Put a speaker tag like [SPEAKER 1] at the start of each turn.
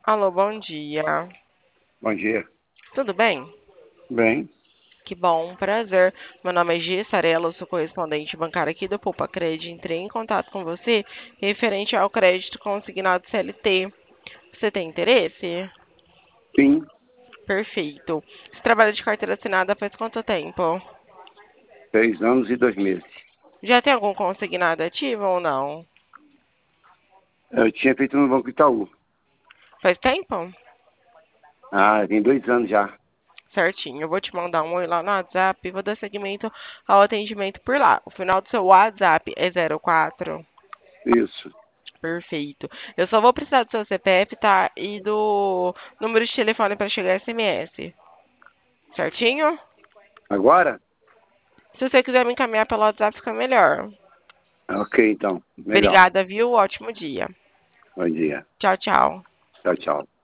[SPEAKER 1] Alô, bom dia.
[SPEAKER 2] Bom dia.
[SPEAKER 1] Tudo bem?
[SPEAKER 2] Bem,
[SPEAKER 1] Que bom, prazer. Meu nome é Gia Sarela, eu sou correspondente bancária aqui do Poupa Cred. Entrei em contato com você referente ao crédito consignado CLT. Você tem interesse?
[SPEAKER 2] sim,
[SPEAKER 1] Perfeito. Você trabalha de carteira assinada faz quanto tempo?
[SPEAKER 2] 3 anos e 2 meses.
[SPEAKER 1] Já tem algum consignado ativo ou não?
[SPEAKER 2] Eu tinha feito no Banco Itaú.
[SPEAKER 1] Faz tempo?
[SPEAKER 2] Tem 2 anos já.
[SPEAKER 1] Certinho. Eu vou te mandar um oi lá no WhatsApp e vou dar seguimento ao atendimento por lá. O final do seu WhatsApp é 04.
[SPEAKER 2] Isso.
[SPEAKER 1] Perfeito. Eu só vou precisar do seu CPF, tá? E do número de telefone para chegar SMS. Certinho?
[SPEAKER 2] Agora?
[SPEAKER 1] Se você quiser me encaminhar pelo WhatsApp, fica melhor.
[SPEAKER 2] Ok, então. Melhor.
[SPEAKER 1] Obrigada, viu? Ótimo dia.
[SPEAKER 2] Bom dia.
[SPEAKER 1] Tchau, tchau.
[SPEAKER 2] Tchau, tchau.